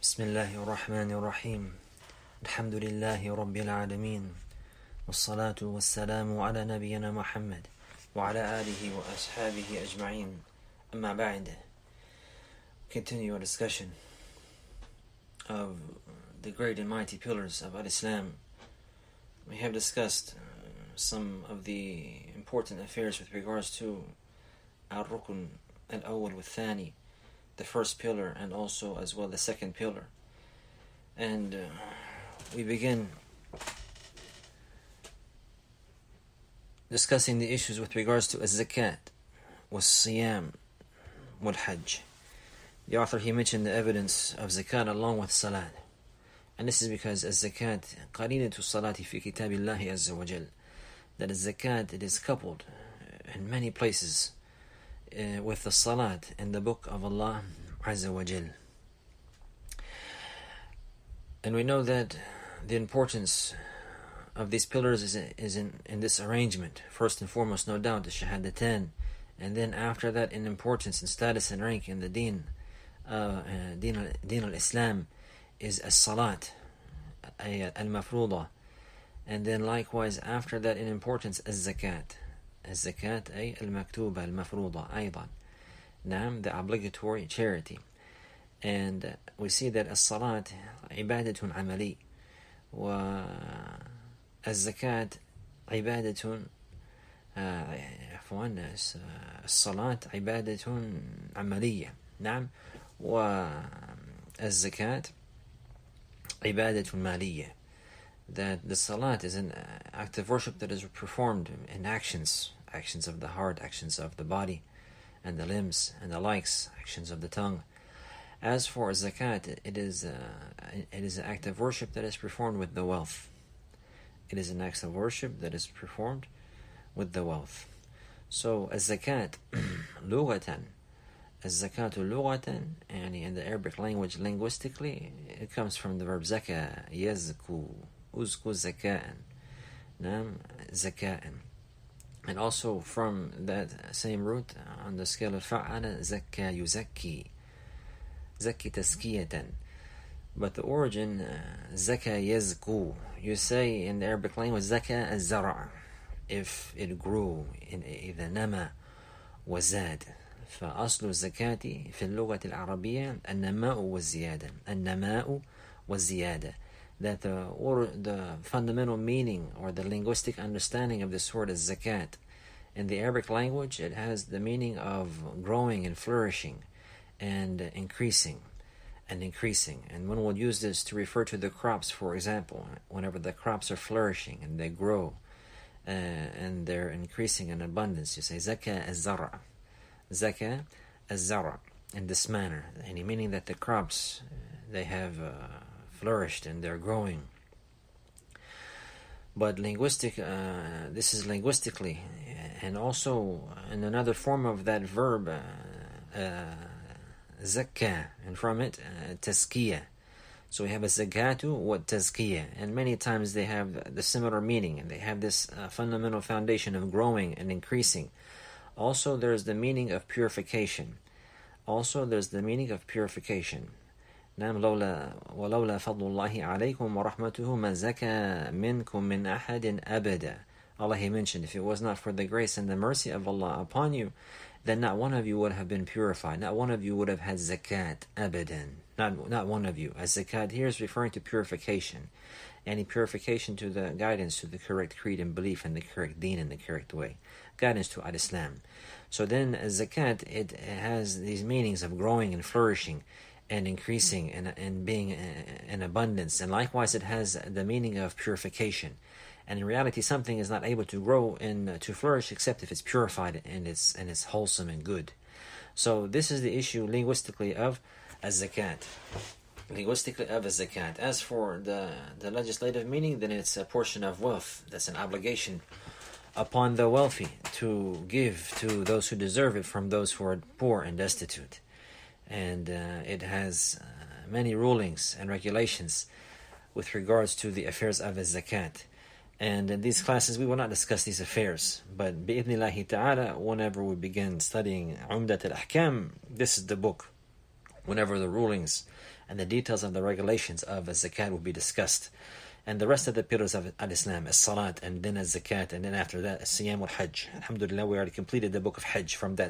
بسم الله الرحمن الرحيم الحمد لله رب العالمين والصلاة والسلام على نبينا محمد وعلى آله وأصحابه أجمعين أما بعد. Continue our discussion of the great and mighty pillars of Islam. We have discussed some of the important affairs with regards to Al-Rukn al-Awwal wal-Thani, the first pillar, and also as well the second pillar. And we begin discussing the issues with regards to az-zakat, was-siyam, wal-hajj. The author, he mentioned the evidence of zakat along with salat. And this is because az-zakat qarinatu salati fi kitabillahi azza wa jal. That az-zakat, it is coupled in many places with the salat in the book of Allah azza wa jal. And we know that the importance of these pillars is in this arrangement. First and foremost, no doubt, the shahadatan, and then after that, in importance and status and rank in the deen al-Islam is as-salat, al-mafruḍa, and then likewise after that in importance az-zakat. Az-zakat ay al-maktuba al-mafruḍa أيضا. Naam, the obligatory charity. And we see that as-salat ibadatun amali wa az-zakat ibadatun عفوا الصلاة عبادة عملية. نعم. والزكاة عبادة مالية. That the salat is an act of worship that is performed in actions of the heart, actions of the body and the limbs and the likes, actions of the tongue. As for zakat, it is an act of worship that is performed with the wealth. It is an act of worship that is performed with the wealth. So az-zakat lughatan, az-zakatu lughatan, and in the Arabic language, linguistically, it comes from the verb zaka, yazku, uzku zaka'an, nam zaka'an. And also from that same root, on the scale of fa'ala, zakka yuzakki, zakki taskiyatan. But the origin, zaka yazku, you say in the Arabic language, zaka az-zara', if it grew, إذا نما وزاد. فأصل الزكاة في اللغة العربية النماء والزيادة. النماء والزيادة. That the fundamental meaning or the linguistic understanding of this word is zakat. In the Arabic language, it has the meaning of growing and flourishing and increasing and increasing. And one would use this to refer to the crops, for example, whenever the crops are flourishing and they grow and they're increasing in abundance. You say zaka az-zara', zaka az-zara', in this manner, and meaning that the crops they have flourished and they're growing. But this is linguistically, and also in another form of that verb, zakka, and from it taskiyah. So we have a zakatu wa tazkiyah, and many times they have the similar meaning, and they have this fundamental foundation of growing and increasing. Also, there's the meaning of purification. نعم ولولا فضل الله عليكم ورحمته ما زكى منكم من أحد أبدا. Allah, he mentioned, if it was not for the grace and the mercy of Allah upon you, then not one of you would have been purified. Not one of you would have had zakat, abadan. Not one of you. As zakat here is referring to purification. Any purification to the guidance to the correct creed and belief and the correct deen in the correct way. Guidance to Al-Islam. So then zakat, it has these meanings of growing and flourishing and increasing and being in abundance. And likewise, it has the meaning of purification. And in reality, something is not able to grow and to flourish except if it's purified and it's wholesome and good. So this is the issue linguistically of az-zakat. As for the legislative meaning, then it's a portion of wealth. That's an obligation upon the wealthy to give to those who deserve it from those who are poor and destitute. And it has many rulings and regulations with regards to the affairs of az-zakat. And in these classes, we will not discuss these affairs. But bi'idhnillahi ta'ala, whenever we begin studying Umdat al-Ahkam, this is the book whenever the rulings and the details of the regulations of zakat will be discussed. And the rest of the pillars of al-Islam, as-salat, and then az-zakat, and then after that, as-siyam wal-hajj. Alhamdulillah, we already completed the book of Hajj from the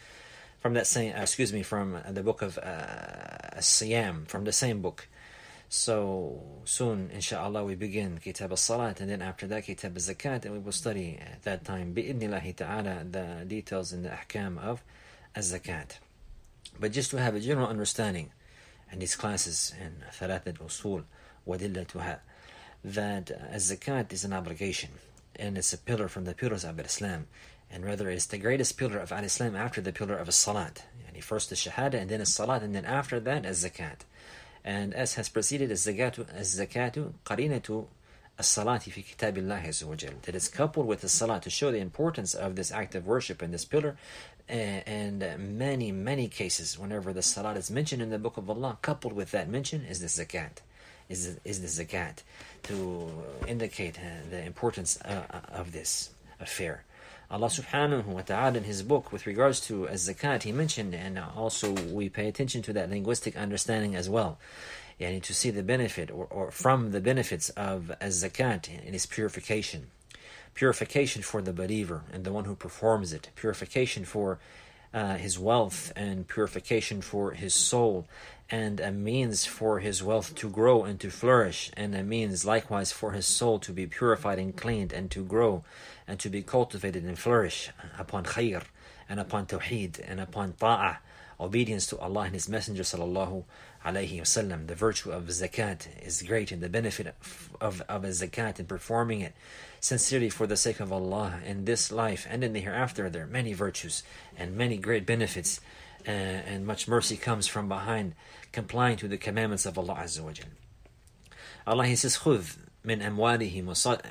book of as-siyam, from the same book. So soon, inshallah, we begin Kitab al-Salat, and then after that, Kitab al-Zakat, and we will study at that time, bi'idnillahi ta'ala, the details and the ahkam of al-Zakat. But just to have a general understanding, and these classes in Thalathat Usul wa Dillatuha, that az-Zakat is an obligation, and it's a pillar from the pillars of Islam, and rather it's the greatest pillar of Islam after the pillar of as-Salat. Yani first the Shahada, and then as-Salat, and then after that az-Zakat. And as has preceded, az-Zakatu qarinatu as-Salati fi kitabillahi azza wa jal. That is coupled with the Salat to show the importance of this act of worship and this pillar. And many cases, whenever the Salat is mentioned in the Book of Allah, coupled with that mention is the Zakat. Is the Zakat, to indicate the importance of this affair. Allah subhanahu wa ta'ala in His book, with regards to az-zakat, He mentioned, and also we pay attention to that linguistic understanding as well, yani to see the benefit or from the benefits of az-zakat in its purification. Purification for the believer and the one who performs it. Purification for his wealth, and purification for his soul, and a means for his wealth to grow and to flourish, and a means likewise for his soul to be purified and cleaned and to grow and to be cultivated and flourish upon khair and upon tawheed and upon ta'ah, obedience to Allah and His Messenger sallallahu alayhi wasallam. The virtue of zakat is great, and the benefit of a zakat in performing it sincerely for the sake of Allah in this life and in the hereafter, there are many virtues and many great benefits, and much mercy comes from behind complying to the commandments of Allah Azza wa Jal. Allah, He says, خُذْ مِنْ أَمْوَالِهِمْ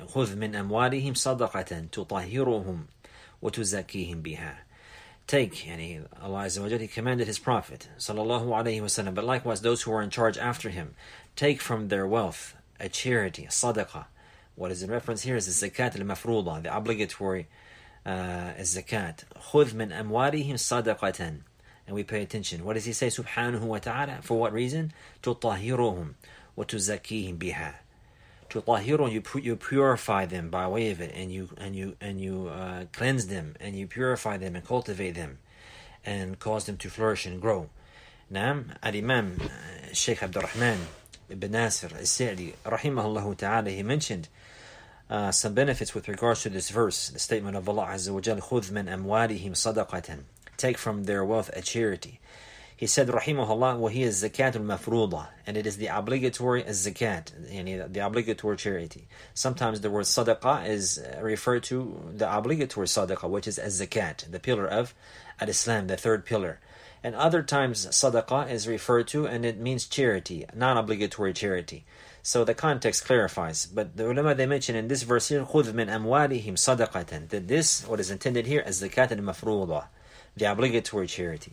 صَدَقَةً تُطَهِّرُهُمْ وَتُزَكِّيهِمْ بِهَا. Take, yani Allah Azza wa Jal, He commanded His Prophet sallallahu alayhi wasallam, but likewise those who are in charge after him, take from their wealth a charity, a sadaqah. What is in reference here is the zakat al-mafruḍa, the obligatory zakat. خُذْ مِنْ أَمْوَالِهِمْ صَدَقَةً. And we pay attention. What does He say, subhanahu wa ta'ala? For what reason? تُطَهِّرُهُمْ وَتُزَكِّيهِمْ بِهَا. تُطَهِّرُهُم, you purify them by way of it, and you cleanse them, and you purify them and cultivate them, and cause them to flourish and grow. Naam, Al-Imam Shaykh Abdul Rahman ibn Nasir al-Sa'di rahimahullah ta'ala, he mentioned some benefits with regards to this verse, the statement of Allah Azza wa Jal, خُذْ مِنْ أَمْوَالِهِمْ صَدَقَةً. Take from their wealth a charity. He said, rahimahullah, وَهِيَ الزَّكَاةُ الْمَفْرُوضَةُ, and it is the obligatory zakat, yani the obligatory charity. Sometimes the word sadaqah is referred to the obligatory sadaqah, which is az-zakat, the pillar of al-Islam, the third pillar. And other times sadaqah is referred to, and it means charity, non-obligatory charity. So the context clarifies. But the ulama, they mention in this verse here, خُذْ مِنْ أَمْوَالِهِمْ صَدَقَةً, that this, what is intended here, as zakat al-mafruḍah, the obligatory charity.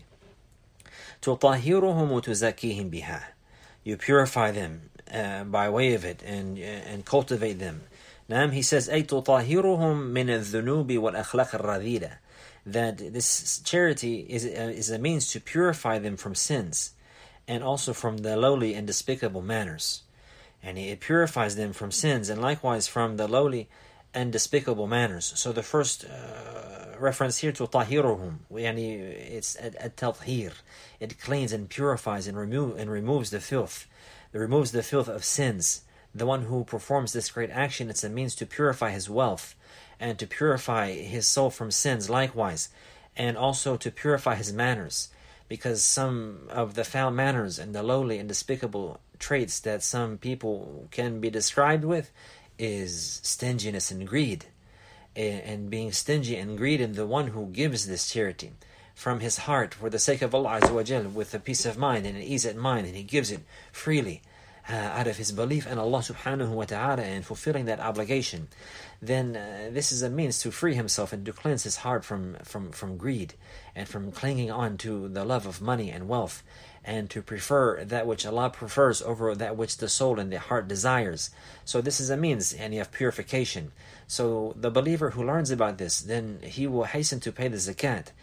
تُطَهِّرُهُمْ وَتُزَكِّيهِمْ بِهَا. You purify them by way of it, and cultivate them. Naam, he says, أي تُطَهِّرُهُمْ مِنَ الذُّنُوبِ وَالْأَخْلَاقِ الرَّذِيلَةِ. That this charity is a means to purify them from sins, and also from the lowly and despicable manners. And it purifies them from sins, and likewise from the lowly and despicable manners. So the first reference here to tahiruhum, it's a tathir. It cleans and purifies and removes the filth. It removes the filth of sins. The one who performs this great action, it's a means to purify his wealth, and to purify his soul from sins likewise, and also to purify his manners, because some of the foul manners and the lowly and despicable traits that some people can be described with is stinginess and greed. And being stingy and greed in the one who gives this charity from his heart for the sake of Allah Azza wa Jal, with a peace of mind and an ease of mind, and he gives it freely out of his belief in Allah subhanahu wa ta'ala and fulfilling that obligation, then this is a means to free himself and to cleanse his heart from greed and from clinging on to the love of money and wealth, and to prefer that which Allah prefers over that which the soul and the heart desires. So this is a means of purification. So the believer who learns about this, then he will hasten to pay the zakat,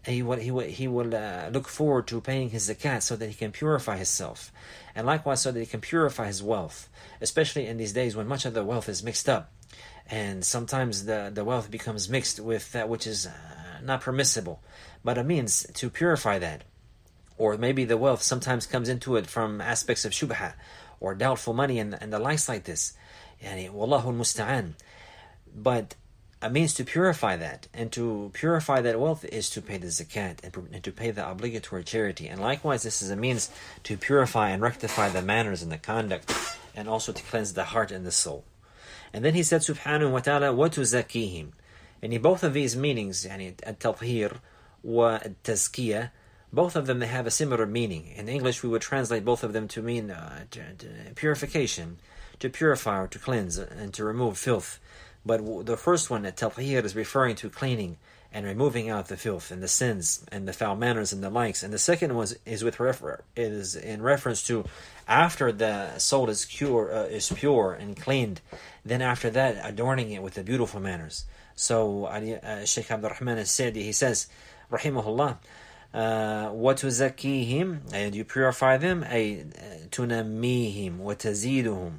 he will look forward to paying his zakat so that he can purify himself, and likewise so that he can purify his wealth, especially in these days when much of the wealth is mixed up, and sometimes the wealth becomes mixed with that which is not permissible, but a means to purify that. Or maybe the wealth sometimes comes into it from aspects of shubha or doubtful money and the likes like this. Wallahu al-musta'an. But a means to purify that, and to purify that wealth is to pay the zakat and to pay the obligatory charity. And likewise, this is a means to purify and rectify the manners and the conduct, and also to cleanse the heart and the soul. And then he said, subhanahu wa ta'ala, وَتُزَكِّيهِمْ. And both of these meanings, at-tathir wa at-tazkiyah, both of them, they have a similar meaning. In English, we would translate both of them to mean purification, to purify or to cleanse and to remove filth. But the first one, at-tathir, is referring to cleaning and removing out the filth and the sins and the foul manners and the likes. And the second one is in reference to after the soul is pure and cleaned, then after that adorning it with the beautiful manners. So Shaykh Abdul Rahman al-Sa'di, he says, rahimahullah, وَتُزَكِّيهِمْ, and you purify them, أي تُنَمِّيهِمْ وَتَزِيدُهُمْ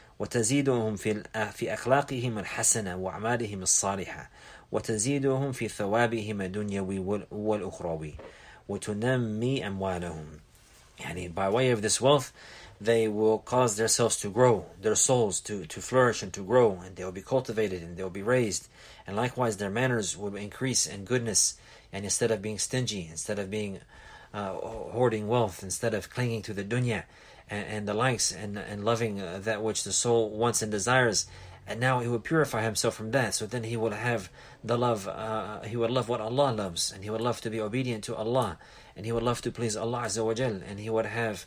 في أخلاقهم الحسنة وأعمالهم الصالحة وتزيدهم في ثوابهم الدنيوي والأخروي وتنمي أموالهم. By way of this wealth, they will cause themselves to grow, their souls to flourish and to grow, and they will be cultivated and they will be raised. And likewise, their manners will increase in goodness. And instead of being stingy, instead of being hoarding wealth, instead of clinging to the dunya and the likes, and loving that which the soul wants and desires, and now he will purify himself from that. So then he will have the love, he will love what Allah loves, and he would love to be obedient to Allah, and he would love to please Allah Azza wa Jal, and he would have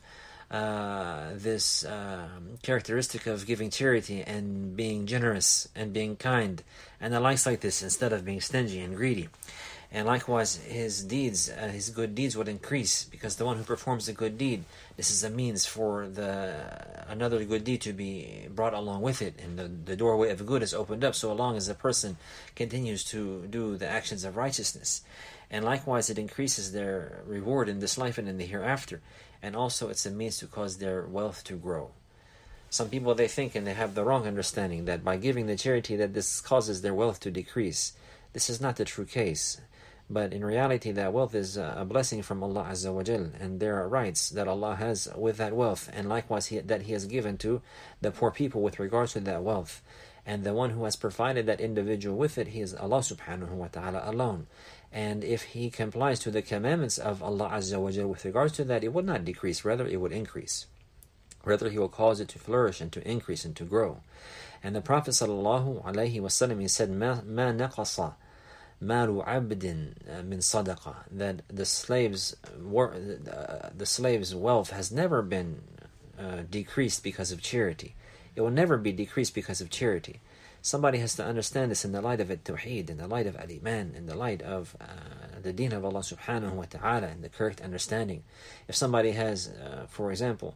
this characteristic of giving charity and being generous and being kind and the likes like this, instead of being stingy and greedy. And likewise, his deeds, his good deeds would increase, because the one who performs a good deed, this is a means for another good deed to be brought along with it, and the doorway of good is opened up so long as the person continues to do the actions of righteousness. And likewise, it increases their reward in this life and in the hereafter. And also, it's a means to cause their wealth to grow. Some people, they think, and they have the wrong understanding, that by giving the charity that this causes their wealth to decrease. This is not the true case. But in reality, that wealth is a blessing from Allah Azza wa Jal, and there are rights that Allah has with that wealth, and likewise that He has given to the poor people with regards to that wealth. And the one who has provided that individual with it, He is Allah subhanahu wa ta'ala alone. And if he complies to the commandments of Allah Azza wa Jal with regards to that, it would not decrease, rather it would increase. Rather, He will cause it to flourish and to increase and to grow. And the Prophet sallallahu alaihi wasallam, he said, "Ma naqasa malu abdin min sadaqa," that the slave's wealth has never been decreased because of charity. It will never be decreased because of charity. Somebody has to understand this in the light of at-tawheed, in the light of al-iman, in the light of the deen of Allah subhanahu wa ta'ala, and the correct understanding. If somebody has, for example,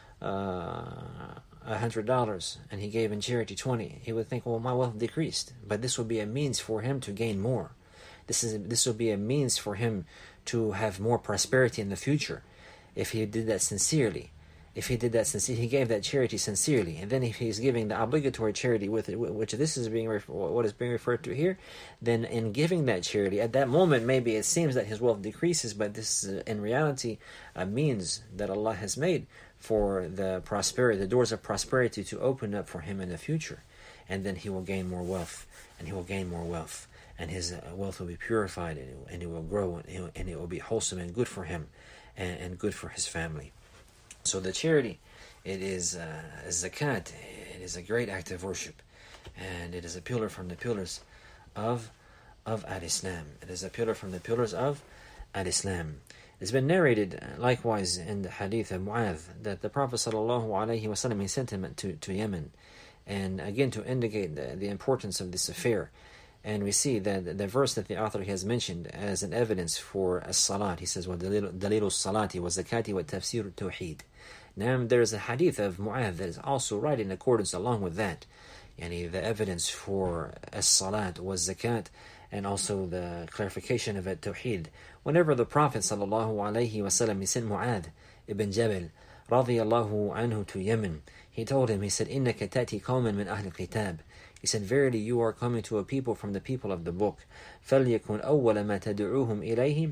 $100 and he gave in charity 20, he would think, well, my wealth decreased. But this would be a means for him to gain more. This will be a means for him to have more prosperity in the future if he did that sincerely. If he did that sincerely, he gave that charity sincerely, and then if he's giving the obligatory charity with it, which this is what is being referred to here, then in giving that charity, at that moment maybe it seems that his wealth decreases, but this is in reality a means that Allah has made for the doors of prosperity to open up for him in the future, and then he will gain more wealth, and he will gain more wealth, and his wealth will be purified, and it will grow, and it will be wholesome and good for him, and good for his family. So the charity, it is zakat. It is a great act of worship, and it is a pillar from the pillars of al-Islam. It is a pillar from the pillars of al-Islam. It's been narrated likewise in the hadith of Mu'adh that the Prophet ﷺ, he sent him to Yemen, and again to indicate the importance of this affair. And we see that the verse that the author has mentioned as an evidence for as-salat, he says, وَدَلِيلُ الصَّلَاةِ وَالزَّكَاةِ وَالتَّفْسِيرُ التَّوْحِيدِ. Now there is a hadith of Mu'adh that is also right in accordance along with that. The evidence for as-salat was zakat and also the clarification of it-Tawheed. Whenever the Prophet ﷺ, he sent Mu'adh ibn Jabal radiyallahu anhu to Yemen, he told him, he said, إِنَّكَ تَأْتِي قَوْمًا مِنْ أَهْلِ الْكِتَابِ. He said, verily you are coming to a people from the people of the book. فَلْيَكُنْ أَوَّلَ مَا تَدْعُوهُمْ إِلَيْهِ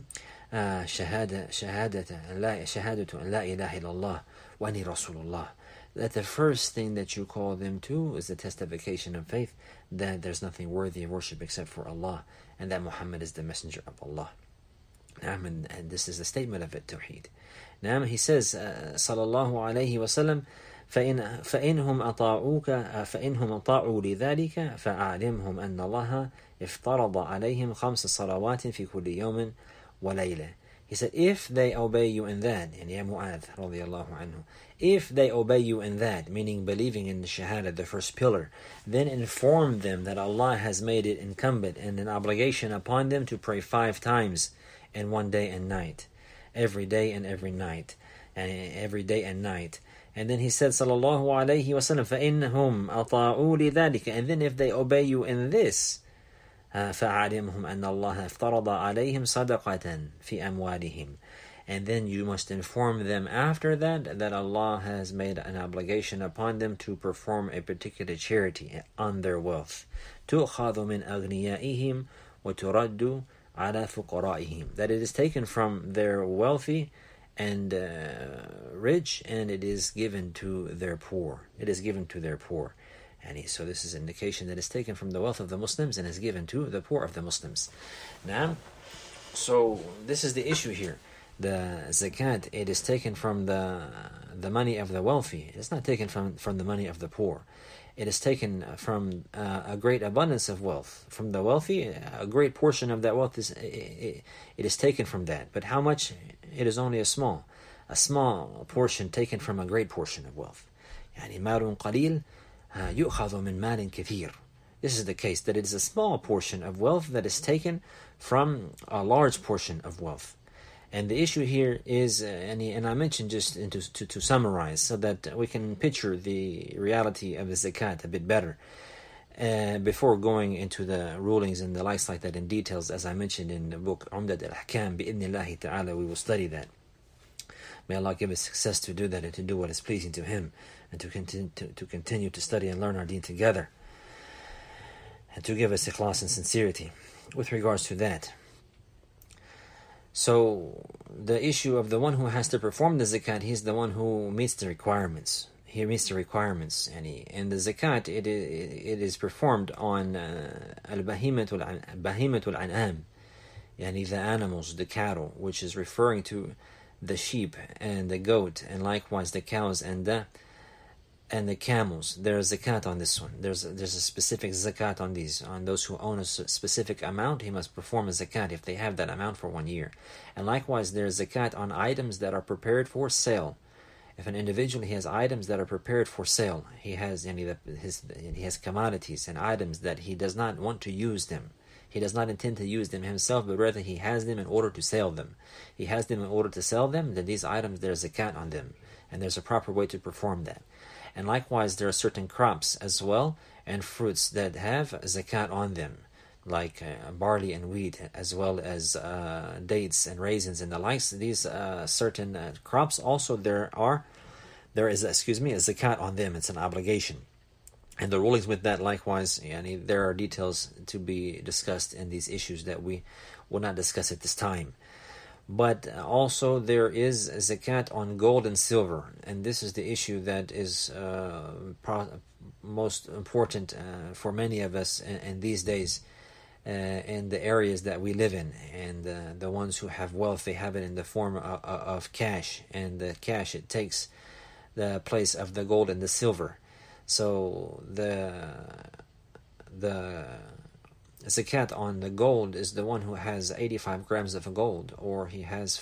شَهَادَةُ أَنْ لَا إِلَهَ إِلَّا اللَّهُ وَأَنِّي رَسُولُ اللَّهِ. That the first thing that you call them to is the testification of faith that there's nothing worthy of worship except for Allah, and that Muhammad is the messenger of Allah. And this is the statement of it, Tawheed. Now he says, sallallahu alayhi wa sallam, فإنهم أطاعوا لذلك فأعلمهم أن الله افترض عليهم 5 صلوات في كل يوم وليلة. He said, if they obey you in that, and ya Mu'adh radiyallahu anhu, if they obey you in that, meaning believing in the Shahada, the first pillar, then inform them that Allah has made it incumbent and an obligation upon them to pray 5 times in one day and night, every day and every night, and every day and night. And then he said, sallallahu alayhi wa sallam, فَإِنَّهُمْ أَطَاعُوا لِذَلِكَ. And then if they obey you in this, فَعَلِمْهُمْ أَنَّ اللَّهَ افترض عليهم صدقة في أموالهم. And then you must inform them after that Allah has made an obligation upon them to perform a particular charity on their wealth. تُؤْخَذُ مِنْ أَغْنِيَائِهِمْ وَتُرَدُّ عَلَى فُقَرَائِهِمْ. That it is taken from their wealthy and rich, and it is given to their poor. It is given to their poor. And so this is an indication that it's taken from the wealth of the Muslims and is given to the poor of the Muslims. Now, so this is the issue here. The zakat, it is taken from the money of the wealthy. It's not taken from the money of the poor. It is taken from a great abundance of wealth. From the wealthy, a great portion of that wealth it is taken from that. But how much? It is only a small portion taken from a great portion of wealth. يعني مال قليل يؤخذ من مال كثير. This is the case, that it is a small portion of wealth that is taken from a large portion of wealth. And the issue here is, and I mentioned just to summarize so that we can picture the reality of the zakat a bit better, before going into the rulings and the likes like that in details, as I mentioned in the book Umdat al-Ahkam, bi'idhnillahi ta'ala, we will study that. May Allah give us success to do that and to do what is pleasing to Him, and to continue to study and learn our deen together, and to give us ikhlas and sincerity with regards to that. So the issue of the one who has to perform the zakat, he's the one who meets the requirements. He meets the requirements, and the zakat, it is performed on al-bahimatul an'am, yani the animals, the cattle, which is referring to the sheep and the goat, and likewise the cows and the camels. There's zakat on this one. There's a specific zakat on these. On those who own a specific amount, he must perform a zakat if they have that amount for 1 year. And likewise, there's zakat on items that are prepared for sale. If an individual, he has items that are prepared for sale, he has commodities and items that he does not want to use them. He does not intend to use them himself, but rather he has them in order to sell them. He has them in order to sell them, then these items, there's zakat on them. And there's a proper way to perform that. And likewise, there are certain crops as well, and fruits that have zakat on them, like barley and wheat, as well as dates and raisins and the likes. These certain crops also, there is a zakat on them. It's an obligation. And the rulings with that, likewise, there are details to be discussed in these issues that we will not discuss at this time. But also there is zakat on gold and silver, and this is the issue that is most important for many of us in these days, in the areas that we live in. And the ones who have wealth, they have it in the form of cash, and the cash, it takes the place of the gold and the silver. So the zakat on the gold is the one who has 85 grams of gold, or he has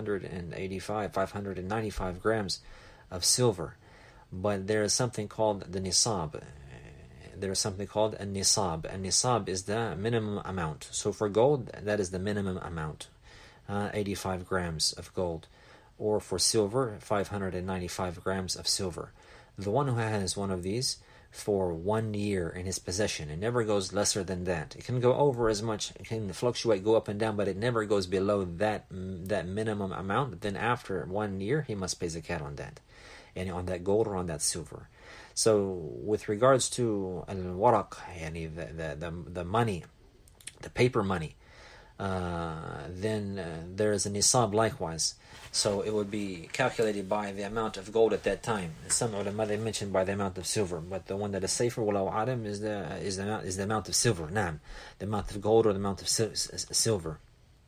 595 grams of silver. But there is something called the nisab. There is something called a nisab. A nisab is the minimum amount. So for gold, that is the minimum amount, 85 grams of gold. Or for silver, 595 grams of silver. The one who has one of these, for 1 year in his possession. It never goes lesser than that. It can go over as much, it can fluctuate, go up and down, but it never goes below that minimum amount. Then after 1 year, he must pay zakat on that, and on that gold or on that silver. So with regards to al-waraq, the money, the paper money, then there is a nisab likewise. So it would be calculated by the amount of gold at that time. Some ulama, they mentioned by the amount of silver, but the one that is safer, wallahu alam, is the amount of silver. Naam, the amount of gold or the amount of silver,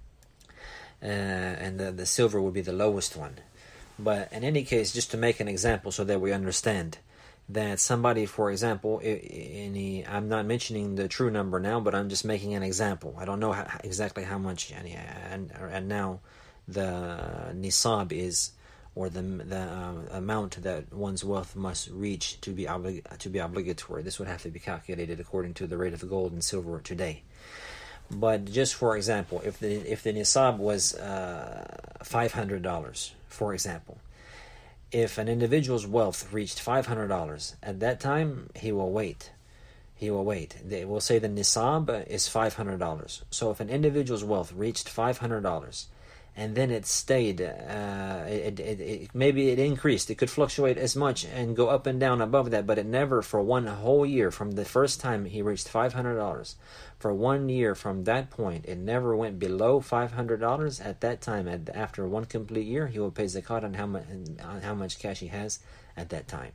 and the silver would be the lowest one. But in any case, just to make an example so that we understand that somebody, for example, I'm not mentioning the true number now, but I'm just making an example. I don't know exactly how much, and now the nisab is, or the amount that one's wealth must reach to be obligatory. This would have to be calculated according to the rate of gold and silver today. But just for example, if the nisab was $500, for example, if an individual's wealth reached $500 at that time, he will wait. They will say the nisab is $500. So if an individual's wealth reached $500, and then it stayed, maybe it increased. It could fluctuate as much and go up and down above that, but it never, for one whole year, from the first time he reached $500, for 1 year from that point, it never went below $500. At that time, after one complete year, he will pay zakat on how much cash he has at that time.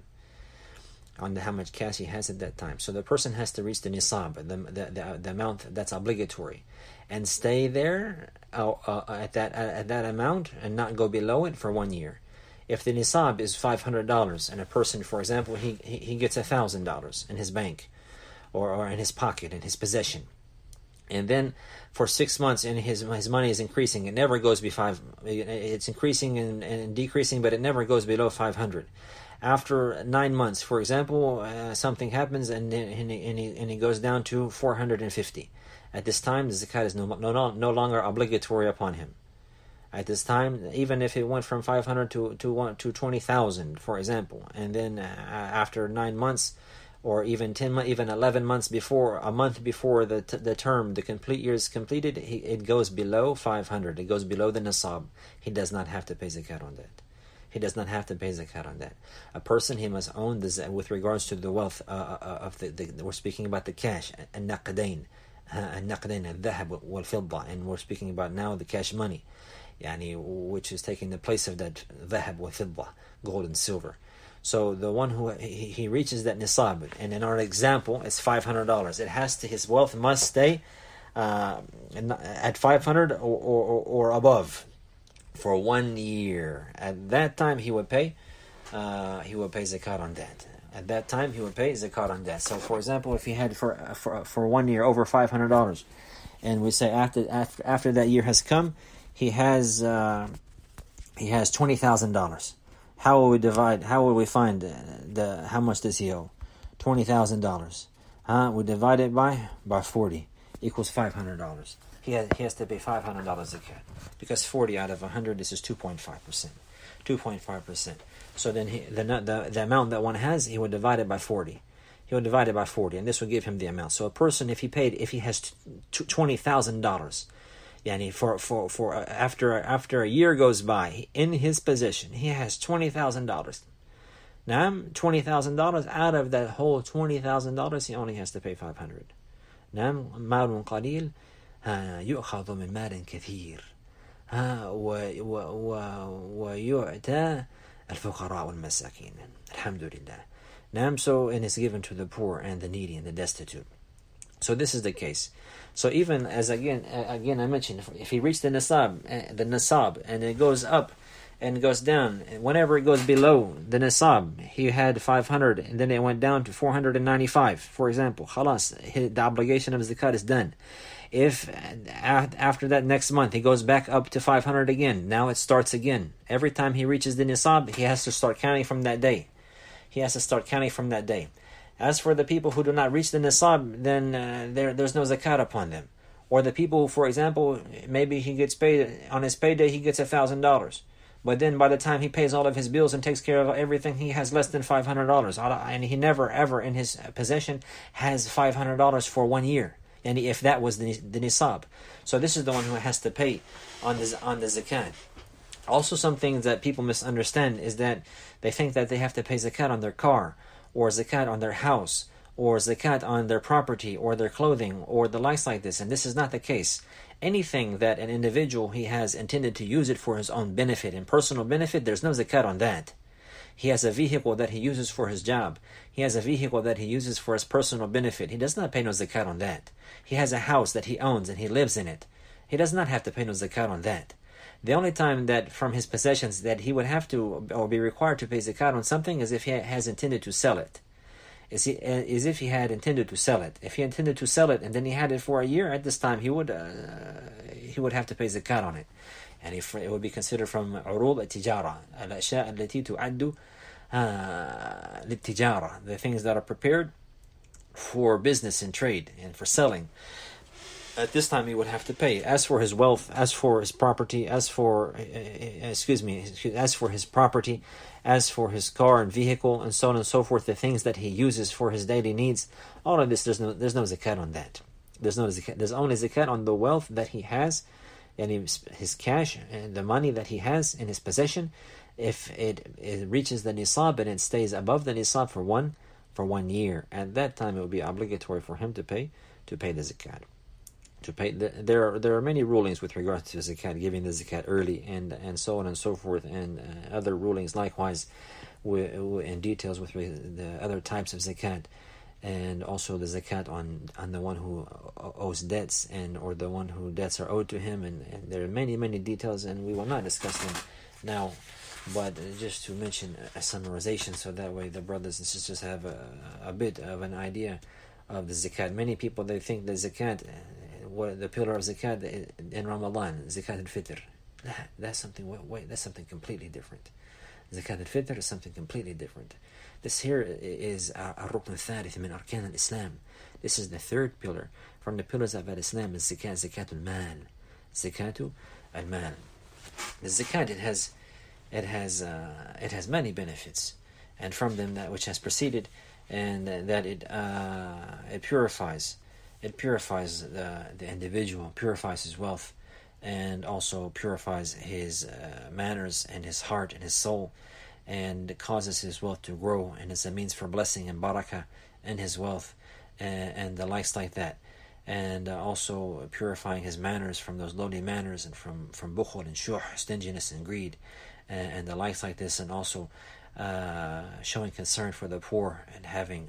So the person has to reach the nisab, the amount that's obligatory, and stay there at that amount and not go below it for 1 year. If the nisab is $500 and a person, for example, he gets $1,000 in his bank or in his pocket, in his possession, and then for 6 months and his money is increasing, it never goes it's increasing and decreasing, but it never goes below 500. After 9 months, for example, something happens and he goes down to 450. At this time, the zakat is no longer obligatory upon him. At this time, even if it went from 500 to 20,000, for example, and then after 9 months, or even 10 months, even 11 months before, a month before the term, the complete year is completed, it goes below 500. It goes below the nisab. He does not have to pay zakat on that. A person, he must own with regards to the wealth of we're speaking about the cash, النقدين, الذهب والفضة, and we're speaking about now the cash money, which is taking the place of that ذهب والفضة, gold and silver. So the one who he reaches that nisab, and in our example, it's $500. His wealth must stay at 500 or above for 1 year. At that time, he would pay zakat on that. So, for example, if he had for 1 year over $500, and we say after that year has come, he has $20,000. How will we divide? How will we find how much does he owe? $20,000. We divide it by 40 equals $500. He has to pay $500 zakat, because 40 out of 100, this is 2.5%. 2.5%. So then the amount that one has, he would divide it by 40. And this would give him the amount. So a person, if he has $20,000, for after a year goes by, in his possession, he has $20,000. Now, $20,000 out of that whole $20,000, he only has to pay $500. نعم مال قليل يؤخذ من مال كثير ويؤتى الفقراء والمساكين. Alhamdulillah. نعم, so, and it's given to the poor and the needy and the destitute. So this is the case. So even as again I mentioned, if he reached the nisab, and it goes up and goes down, whenever it goes below the nisab, he had 500 and then it went down to 495, for example, khalas, the obligation of zakat is done. If after that next month he goes back up to 500 again, now it starts again. Every time he reaches the nisab, he has to start counting from that day. As for the people who do not reach the nisab, then there's no zakat upon them. Or the people, for example, maybe he gets paid on his payday, he gets $1,000. But then by the time he pays all of his bills and takes care of everything, he has less than $500. And he never ever in his possession has $500 for 1 year. And if that was the nisab. So this is the one who has to pay on the zakat. Also, some things that people misunderstand is that they think that they have to pay zakat on their car, or zakat on their house, or zakat on their property, or their clothing, or the likes like this. And this is not the case. Anything that an individual he has intended to use it for his own benefit and personal benefit, there's no zakat on that. He has a vehicle that he uses for his job. He has a vehicle that he uses for his personal benefit. He does not pay no zakat on that. He has a house that he owns and he lives in it. He does not have to pay no zakat on that. The only time that from his possessions that he would have to or be required to pay zakat on something is if he has intended to sell it. Is if he had intended to sell it. If he intended to sell it and then he had it for a year, at this time he would have to pay zakat on it. And it would be considered from عروض التجارة الأشياء التي تعد للتجارة, the things that are prepared for business and trade and for selling. At this time he would have to pay. As for his wealth, as for his property, as for his property, as for his car and vehicle and so on and so forth, the things that he uses for his daily needs, all of this, there's no zakat on that. There's only zakat on the wealth that he has, and his cash and the money that he has in his possession. If it reaches the nisab and it stays above the nisab for one year, at that time it will be obligatory for him to pay the zakat. There are many rulings with regards to zakat, giving the zakat early and so on and so forth, and other rulings likewise in details with the other types of zakat, and also the zakat on the one who owes debts or the one who debts are owed to him, and there are many details, and we will not discuss them now, but just to mention a summarization so that way the brothers and sisters have a bit of an idea of the zakat. Many people, they think the zakat, the pillar of zakat in Ramadan, zakat al-fitr. That's something completely different. Zakat al-fitr is something completely different. This here is al-rukn al-thalith min arkan al-Islam. This is the third pillar from the pillars of al-Islam, is zakat al-mal. Zakatu al-mal. The zakat, it has many benefits, and from them that which has preceded, and that it purifies. It purifies the individual, purifies his wealth, and also purifies his manners and his heart and his soul, and causes his wealth to grow, and is a means for blessing and barakah in his wealth, and the likes like that. And also purifying his manners from those lowly manners, and from bukhul and shuh, stinginess and greed, and the likes like this, and also showing concern for the poor and having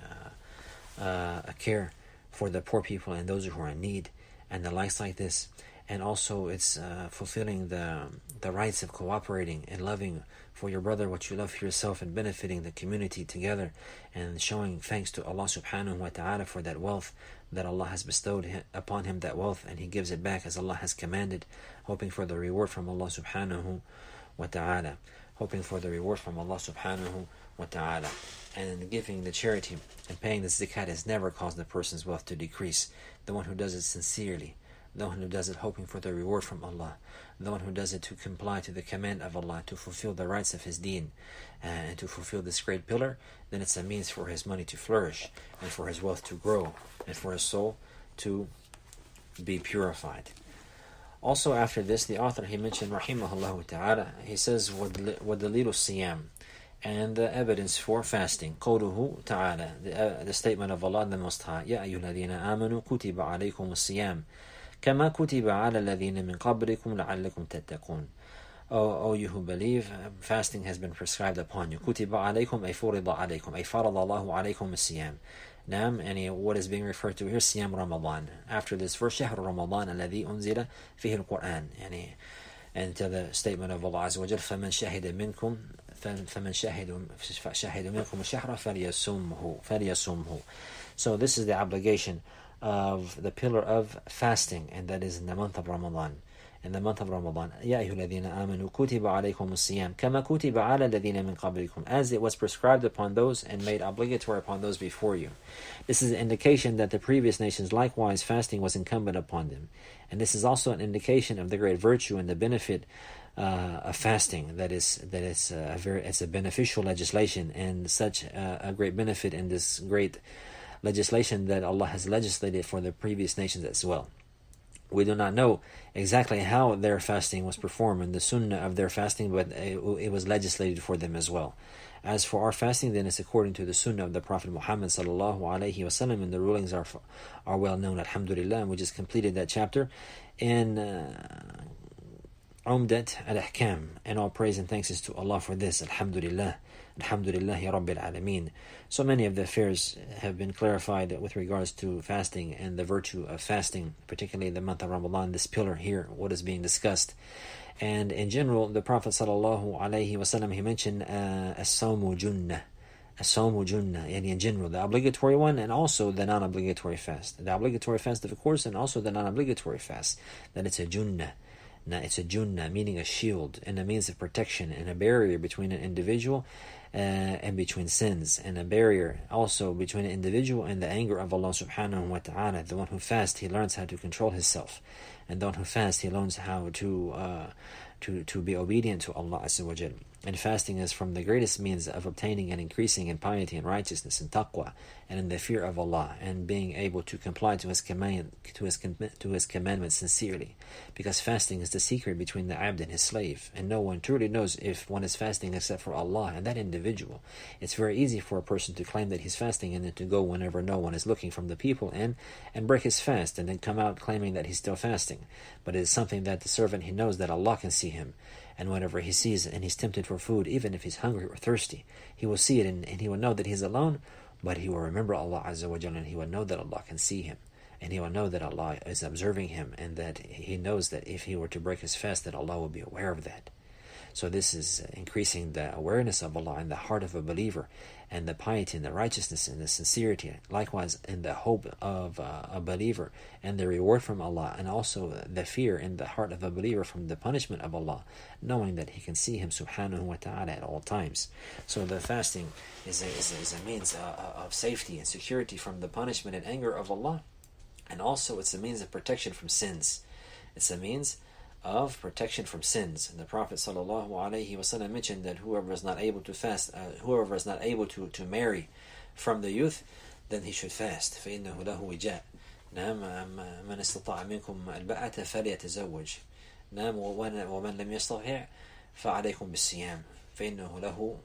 a care for the poor people and those who are in need, and the likes like this. And also it's fulfilling the rights of cooperating and loving for your brother what you love for yourself, and benefiting the community together, and showing thanks to Allah subhanahu wa ta'ala for that wealth that Allah has bestowed upon him, that wealth, and he gives it back as Allah has commanded, hoping for the reward from Allah subhanahu wa ta'ala, hoping for the reward from Allah subhanahu wa ta'ala. And giving the charity and paying the zakat has never caused the person's wealth to decrease. The one who does it sincerely, the one who does it hoping for the reward from Allah, the one who does it to comply to the command of Allah, to fulfill the rights of his deen, and to fulfill this great pillar, then it's a means for his money to flourish, and for his wealth to grow, and for his soul to be purified. Also after this, the author, he mentioned, rahimahullah ta'ala, he says, وَدَلِيلُ الصِّيَامِ, and the evidence for fasting. قوله تعالى, the statement of Allah the Most High, يَا أَيُّهَا الَّذِينَ آمَنُوا كُتِبَ عَلَيْكُمُ الصِّيَامِ كَمَا كُتِبَ عَلَى الَّذِينَ مِنْ قَبْلِكُمْ لَعَلَّكُمْ تَتَّقُونَ. O you who believe, fasting has been prescribed upon you. كُتِبَ عَلَيْكُمْ أي فرض عليكم أي فرض الله عليكم الصيام. Naam, and what is being referred to here, Siyam Ramadan. After this verse, شهر رمضان الذي أنزل فيه القرآن, and to the statement of Allah Azza wa Jal, فَمَنْ شَهِدَ منكم الشهر فليصمه. So this is the obligation of the pillar of fasting, and that is in the month of Ramadan. In the month of Ramadan, يَا أَيُّهَا الَّذِينَ آمَنُوا كُتِبَ عَلَيْكُمُ الصِّيَامُ كَمَا كُتِبَ عَلَى الَّذِينَ مِنْ قَبْلِكُمْ, as it was prescribed upon those and made obligatory upon those before you. This is an indication that the previous nations likewise fasting was incumbent upon them. And this is also an indication of the great virtue and the benefit of fasting. It's a beneficial legislation, and such a great benefit in this great legislation that Allah has legislated for the previous nations as well. We do not know exactly how their fasting was performed and the sunnah of their fasting, but it was legislated for them as well. As for our fasting, then it's according to the sunnah of the Prophet Muhammad sallallahu alaihi wasallam, and the rulings are well known, alhamdulillah, and we just completed that chapter in Umdat al-Ahkam, and all praise and thanks is to Allah for this, alhamdulillah. Alhamdulillahi Rabbil Alameen. So many of the affairs have been clarified with regards to fasting and the virtue of fasting, particularly the month of Ramadan, this pillar here, what is being discussed. And in general, the Prophet sallallahu alaihi wasallam, he mentioned as-sawmu junnah. As-sawmu junnah, yani in general, the obligatory one and also the non-obligatory fast. The obligatory fast, of course, and also the non-obligatory fast. That it's a junnah. Now, it's a junnah, meaning a shield and a means of protection and a barrier between an individual and between sins, and a barrier also between an individual and the anger of Allah subhanahu wa ta'ala. The one who fasts, he learns how to control himself, and the one who fasts, he learns how to be obedient to Allah Azza wa Jal. And fasting is from the greatest means of obtaining and increasing in piety and righteousness and taqwa and in the fear of Allah, and being able to comply to His commandments sincerely, because fasting is the secret between the abd and his slave, and no one truly knows if one is fasting except for Allah and that individual. It's very easy for a person to claim that he's fasting and then to go whenever no one is looking from the people and break his fast and then come out claiming that he's still fasting. But it is something that the servant, he knows that Allah can see him. And whenever he sees it and he's tempted for food, even if he's hungry or thirsty, he will see it and he will know that he's alone, but he will remember Allah Azza wa Jalla, and he will know that Allah can see him, and he will know that Allah is observing him, and that he knows that if he were to break his fast, that Allah will be aware of that. So this is increasing the awareness of Allah in the heart of a believer, and the piety and the righteousness and the sincerity, likewise in the hope of a believer and the reward from Allah, and also the fear in the heart of a believer from the punishment of Allah, knowing that he can see him subhanahu wa ta'ala at all times. So the fasting is a means of safety and security from the punishment and anger of Allah, and also it's a means of protection from sins. It's a means of protection from sins. And the Prophet sallallahu alaihi wasallam mentioned that whoever is not able to fast, whoever is not able to marry from the youth, then he should fast. فإنه له وجاء. نعم من استطاع منكم الباءة فليتزوج. نعم ومن لم يستطع فعليكم بالصيام فإنه له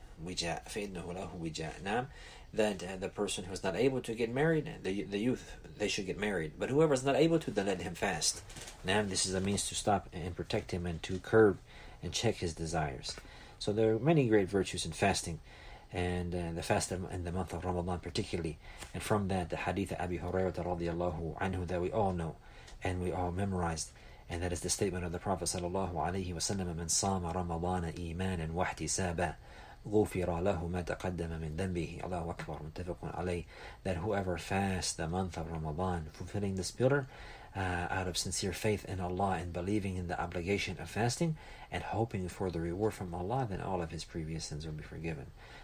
وجاء. نعم, that the person who is not able to get married, the youth, they should get married. But whoever is not able to, then let him fast. Now, this is a means to stop and protect him and to curb and check his desires. So there are many great virtues in fasting, and the fast in the month of Ramadan particularly. And from that, the hadith of Abi Hurairah radiallahu anhu that we all know and we all memorized, and that is the statement of the Prophet sallallahu alaihi wasallam: "Man sama Ramadana imanan wa ihtisaba, غُفِرَ لَهُ مَا تَقَدَّمَ مِنْ ذَنْبِهِ." Allahu Akbar, muttafaqun alayh. That whoever fasts the month of Ramadan, fulfilling this pillar, out of sincere faith in Allah and believing in the obligation of fasting and hoping for the reward from Allah, then all of his previous sins will be forgiven.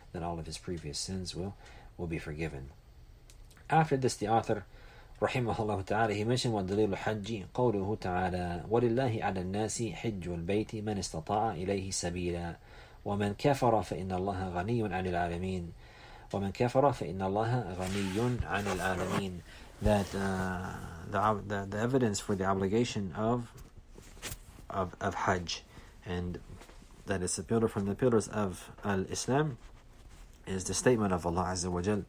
Will be forgiven. After this, the author, rahimahullah ta'ala, he mentioned وَالدَّلِيلُ الْحَجِّ قَوْلُهُ تَعَالَى وَلِلَّهِ عَلَى النَّاسِ حِجُّ الْبَيْتِ مَنِ اسْتَطَاعَ إِلَيْهِ سَبِيلًا وَمَنْ كَفَرَ فَإِنَّ اللَّهَ غَنِيٌّ عَنِ الْعَالَمِينَ. وَمَنْ كَفَرَ فَإِنَّ اللَّهَ غَنِيٌّ عَنِ الْعَالَمِينَ. That the evidence for the obligation of Hajj, and that is a pillar from the pillars of Islam, is the statement of Allah Azza wa Jal.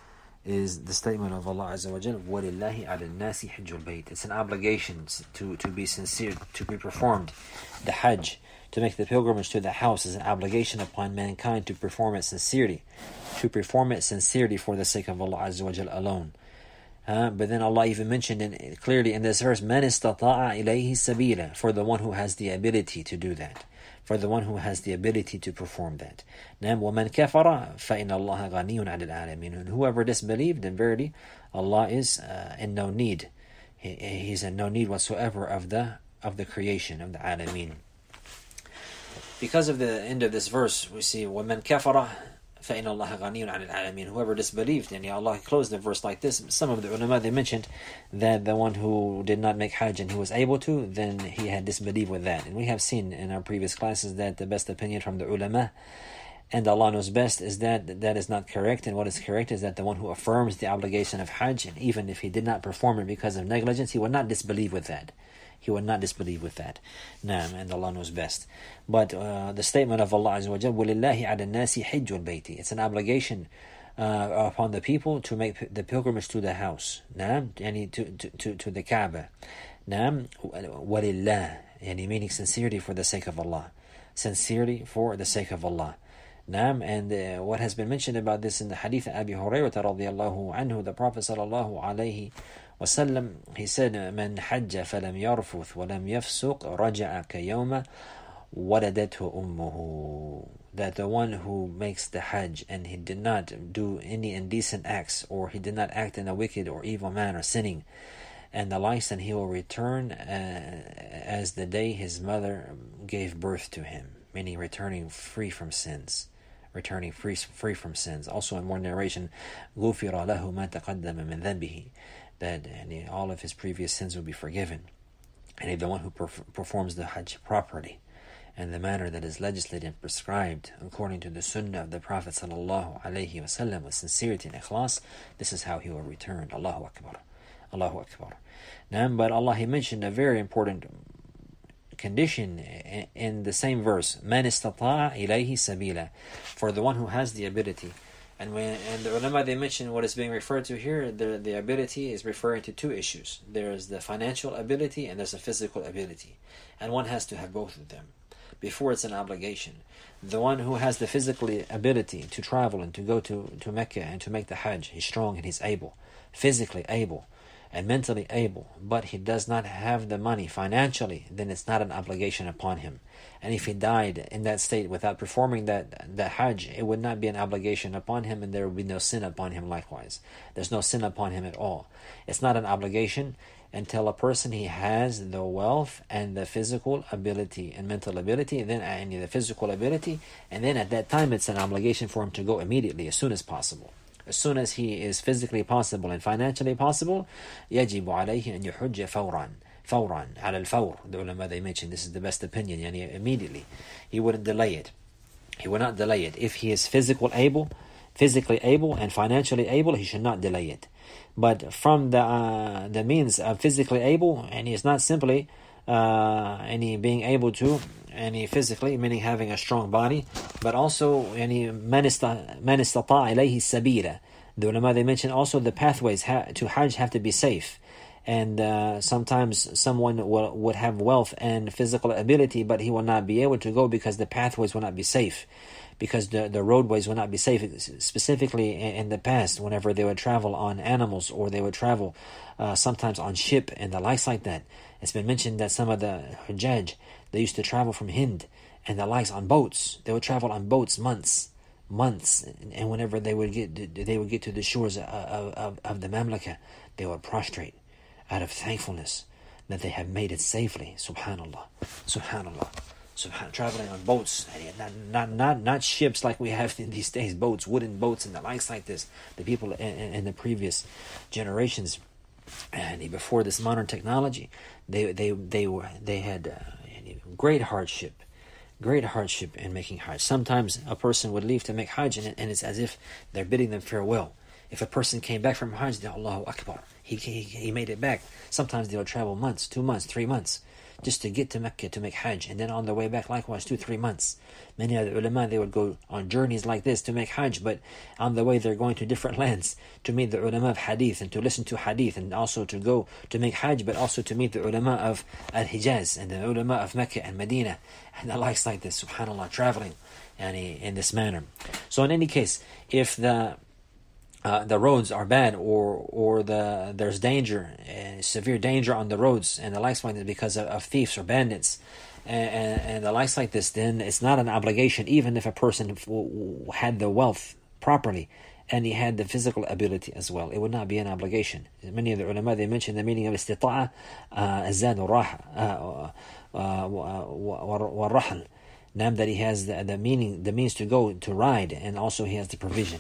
وَلِلَّهِ عَلَى النَّاسِ حِجُّ الْبَيْتِ. It's an obligation to be sincere, to be performed. The Hajj, to make the pilgrimage to the house, is an obligation upon mankind to perform it sincerely for the sake of Allah Azza wa Jal alone. But then Allah even mentioned clearly in this verse, مَنِ اسْتَطَاعَ إِلَيْهِ سَبِيلًا, for the one who has the ability to do that, for the one who has the ability to perform that. وَمَنْ كَفَرَ فَإِنَّ اللَّهَ غَنِيٌّ عَنِ الْعَالَمِينَ. And whoever disbelieved, then verily Allah is in no need. He's in no need whatsoever of the creation, of the alameen. Because of the end of this verse, we see وَمَنْ كَفَرَ فَإِنَّ اللَّهَ غَنِيٌّ عَنِ الْعَالَمِينَ. Whoever disbelieved, and Allah closed the verse like this. Some of the ulama, they mentioned that the one who did not make Hajj and who was able to, then he had disbelieved with that. And we have seen in our previous classes that the best opinion from the ulama, and Allah knows best, is that that is not correct. And what is correct is that the one who affirms the obligation of Hajj, and even if he did not perform it because of negligence, he would not disbelieve with that. He would not disbelieve with that. Naam, and Allah knows best. But the statement of Allah Azza wa Jalla, وَلِلَّهِ عَلَى النَّاسِ حِجُّ الْبَيْتِ. It's an obligation upon the people to make the pilgrimage to the house. Naam, and to the Kaaba. Naam, وَلِلَّهِ, yani meaning sincerity for the sake of Allah. Sincerity for the sake of Allah. Naam, and what has been mentioned about this in the hadith of Abi Hurairah radiyallahu anhu, the Prophet sallallahu alayhi wasallam, he said, "Man hajja falam yarfuth walam yafsuq raja'a kayawma waladatu ummuhu." That the one who makes the Hajj and he did not do any indecent acts, or he did not act in a wicked or evil manner, sinning, and the likes, and he will return as the day his mother gave birth to him, meaning returning free from sins. Returning free from sins. Also in one narration, غُفِرَ لَهُ مَا تَقَدَّمَ مِنْ ذَنْبِهِ, that all of his previous sins will be forgiven. And the one who performs the Hajj properly, and the manner that is legislated and prescribed according to the Sunnah of the Prophet sallallahu alaihi wasallam, with sincerity and ikhlas, this is how he will return. Allahu Akbar. Allahu Akbar. Now, but Allah, He mentioned a very important condition in the same verse, "Man istata'a ilayhi sabila," for the one who has the ability. And the ulama, they mention what is being referred to here, the ability is referring to two issues. There's the financial ability and there's a physical ability. And one has to have both of them before it's an obligation. The one who has the physical ability to travel and to go to Mecca and to make the Hajj, he's strong and he's able, physically able and mentally able, but he does not have the money financially, then it's not an obligation upon him. And if he died in that state without performing that Hajj, it would not be an obligation upon him, and there would be no sin upon him likewise. There's no sin upon him at all. It's not an obligation until a person, he has the wealth and the physical ability and mental ability, then the physical ability, and then at that time it's an obligation for him to go immediately, as soon as possible. As soon as he is physically possible and financially possible, يجب عليه أن يحج فورا على الفور. The ulama, they mentioned this is the best opinion, yani immediately. He wouldn't delay it. He would not delay it. If he is physically able and financially able, he should not delay it. But from the means of physically able, and he is not simply any being able to, any physically, meaning having a strong body, but also any man istata'a ilayhi sabila. The ulama, they mention also the pathways to Hajj have to be safe. And sometimes someone would have wealth and physical ability, but he will not be able to go because the pathways will not be safe, because the roadways will not be safe. Specifically in the past, whenever they would travel on animals, or they would travel sometimes on ship and the likes like that. It's been mentioned that some of the Hujjaj, they used to travel from Hind and the likes on boats. They would travel on boats months, and whenever they would get to the shores of the Mamlaka, they would prostrate out of thankfulness that they have made it safely. Subhanallah. Traveling on boats, not ships like we have in these days, boats, wooden boats and the likes like this. The people in the previous generations, and before this modern technology, they had great hardship in making Hajj. Sometimes a person would leave to make Hajj, and it's as if they're bidding them farewell. If a person came back from Hajj, Allahu Akbar, he made it back. Sometimes they would travel months, 2 months, 3 months, just to get to Mecca to make Hajj, and then on the way back likewise 2-3 months. Many of the ulama, they would go on journeys like this to make Hajj, but on the way they're going to different lands to meet the ulama of Hadith and to listen to Hadith, and also to go to make Hajj, but also to meet the ulama of Al-Hijaz and the ulama of Mecca and Medina and the likes like this. Subhanallah, traveling in this manner. So in any case, if the roads are bad, or there's danger, severe danger on the roads and the likes like that because of thieves or bandits and the likes like this, then it's not an obligation, even if a person had the wealth properly and he had the physical ability as well. It would not be an obligation. Many of the ulama, they mention the meaning of istita'a, azad wa rahl, Nam, that he has the means to go to ride, and also he has the provision.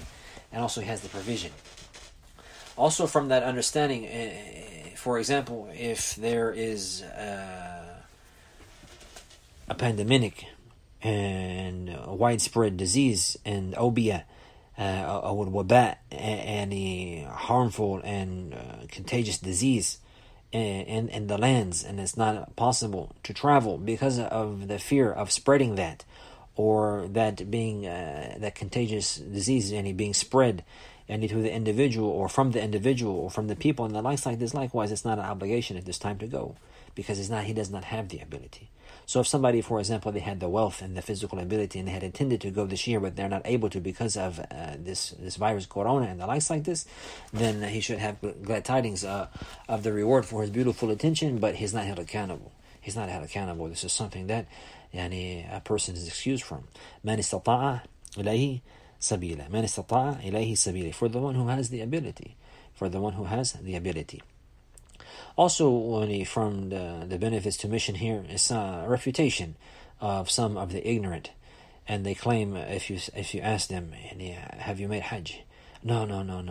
Also from that understanding, for example, if there is a pandemic and a widespread disease and obia, a waba, any harmful and contagious disease in the lands, and it's not possible to travel because of the fear of spreading that, or that being that contagious disease any being spread any to the individual or from the people and the likes like this. Likewise, it's not an obligation at this time to go, because he does not have the ability. So if somebody, for example, they had the wealth and the physical ability and they had intended to go this year, but they're not able to because of this virus, corona, and the likes like this, then he should have glad tidings of the reward for his beautiful intention, but he's not held accountable. This is something that a person is excused from. Man istata'a ilayhi sabila. For the one who has the ability. Also, from the benefits to mission here is a refutation of some of the ignorant, and they claim, if you ask them, have you made Hajj? No.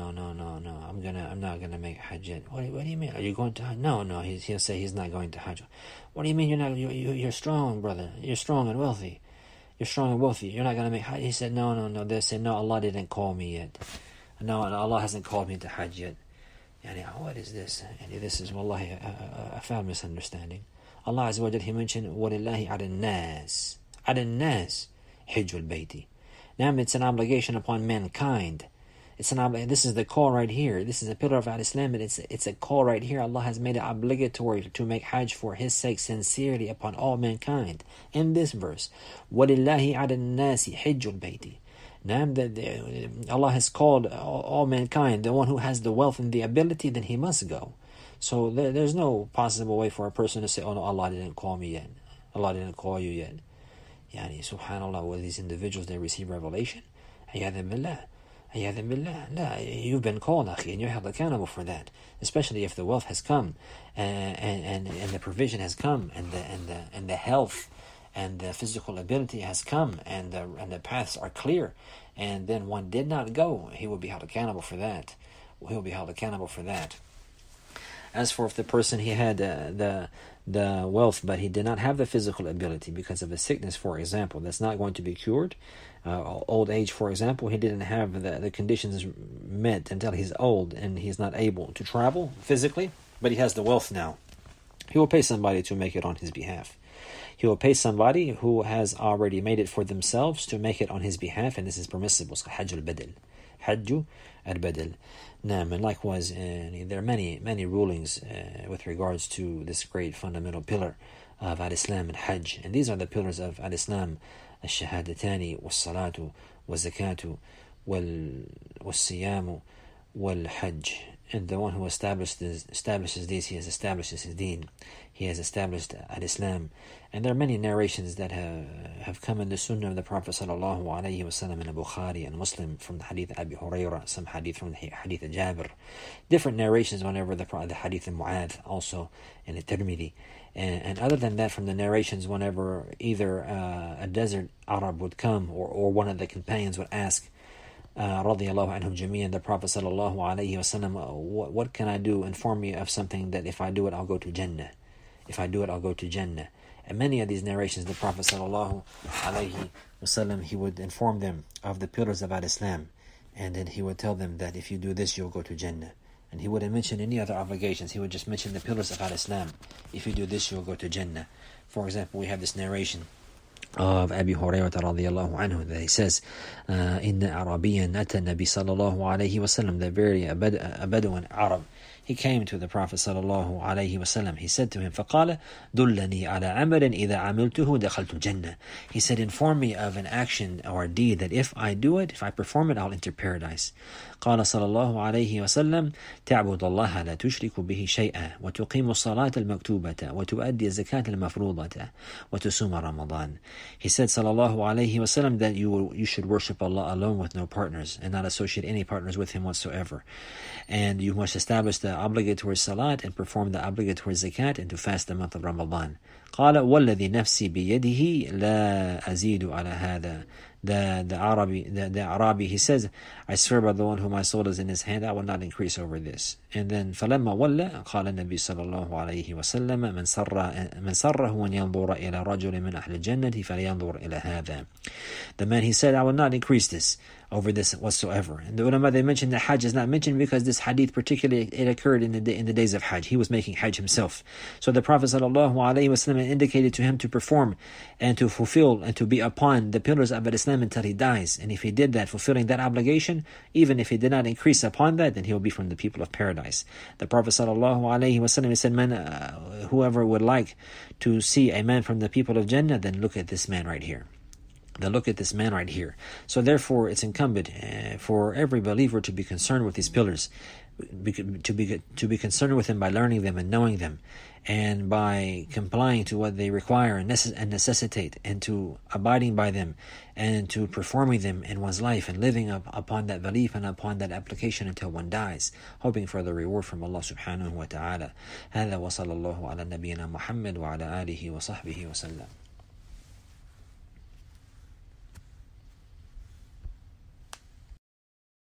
I'm not gonna make Hajj yet. What do you mean? Are you going to Hajj? No. He'll say he's not going to Hajj. What do you mean you're not? You're strong, brother. You're strong and wealthy. You're not gonna make Hajj. He said no. They said no. Allah didn't call me yet. No, Allah hasn't called me to Hajj yet. What is this? This is wallahi a foul misunderstanding. Allah Azza wa Jal, He mentioned وَلِلَّهِ عَلَى النَّاسِ حِجُّ الْبَيْتِ. Now it's an obligation upon mankind. This is the call right here. This is a pillar of Al-Islam, and it's a call right here. Allah has made it obligatory to make Hajj for His sake sincerely upon all mankind. In this verse, وَلِلَّهِ عَلَى النَّاسِ حِجُّ الْبَيْتِ. Now that Allah has called all mankind, the one who has the wealth and the ability, then he must go. So there's no possible way for a person to say, oh no, Allah didn't call me yet. Allah didn't call you yet. Subhanallah, with these individuals, they receive revelation. Ayadhan billah. La, you've been called, akhi, and you're held accountable for that. Especially if the wealth has come, and the provision has come, and the health and the physical ability has come, and the paths are clear, and then one did not go, he will be held accountable for that. As for if the person, he had the wealth, but he did not have the physical ability because of a sickness, for example, that's not going to be cured, old age, for example, he didn't have the conditions met until he's old and he's not able to travel physically, but he has the wealth now. He will pay somebody to make it on his behalf. He will pay somebody who has already made it for themselves to make it on his behalf, and this is permissible. So Hajj al-Badal. And likewise, there are many rulings with regards to this great fundamental pillar of Al-Islam and Hajj. And these are the pillars of Al-Islam: الشهادتان والصلاة والزكاة والصيام والحج. And the one who establishes these, he has established his deen. He has established Al-Islam. And there are many narrations that have come in the Sunnah of the Prophet sallallahu alaihi wasallam in Bukhari and Muslim, from the Hadith of Abi Hurairah, some Hadith from the Hadith of Jabir. Different narrations whenever the Hadith of Mu'adh, also in the Tirmidhi. And other than that, from the narrations whenever either a desert Arab would come, or one of the companions would ask, radiyallahu anhum jami'an, the Prophet sallallahu alaihi wasallam, what can I do? Inform me of something that if I do it, I'll go to Jannah. And many of these narrations, the Prophet sallallahu alaihi wasallam, he would inform them of the pillars of Al-Islam, and then he would tell them that if you do this, you'll go to Jannah. And he wouldn't mention any other obligations. He would just mention the pillars of Al-Islam. If you do this, you'll go to Jannah. For example, we have this narration of Abi Hurairah radiyallahu anhu that he says, "Inna Arabiyan ata Nabi sallallahu alayhi wasallam." The very a Bedouin Arab, he came to the Prophet sallallahu alayhi wasallam. He said to him, فَقَالَ دُلَّنِي عَلَى عَمَلٍ إِذَا عَمِلْتُهُ دَخَلْتُ الْجَنَّةِ. He said, inform me of an action or a deed that if I do it, if I perform it, I'll enter paradise. قال صلى الله عليه وسلم تعبد الله لا تشرك به شيئا وتقيم الصلاة المكتوبة وتؤدي الزكاة المفروضة وتصوم رمضان. He said sallallahu alayhi wasallam that you should worship Allah alone with no partners, and not associate any partners with Him whatsoever. And you must establish the obligatory salat and perform the obligatory zakat, and to fast the month of Ramadan. قال والذي نفسي بيده لا أزيد على هذا. The Arabi, he says, I swear by the one whom my soul is in his hand, I will not increase over this. And then فلما ولى قال النبي صلى الله عليه وسلم من سره أن ينظر إلى رجل من أهل الجنة فلينظر إلى هذا. The man, he said, I will not increase this over this whatsoever. And the ulama, they mentioned that Hajj is not mentioned because this hadith particularly, it occurred in the days of Hajj. He was making Hajj himself. So the Prophet ﷺ indicated to him to perform and to fulfill and to be upon the pillars of Islam until he dies. And if he did that, fulfilling that obligation, even if he did not increase upon that, then he will be from the people of paradise. The Prophet ﷺ said, whoever would like to see a man from the people of Jannah, then look at this man right here. So therefore, it's incumbent for every believer to be concerned with these pillars, to be concerned with them by learning them and knowing them, and by complying to what they require and necessitate, and to abiding by them, and to performing them in one's life, and living upon that belief and upon that application until one dies, hoping for the reward from Allah subhanahu wa ta'ala. هذا وصلى الله على نبينا محمد وعلى آله وصحبه وسلم.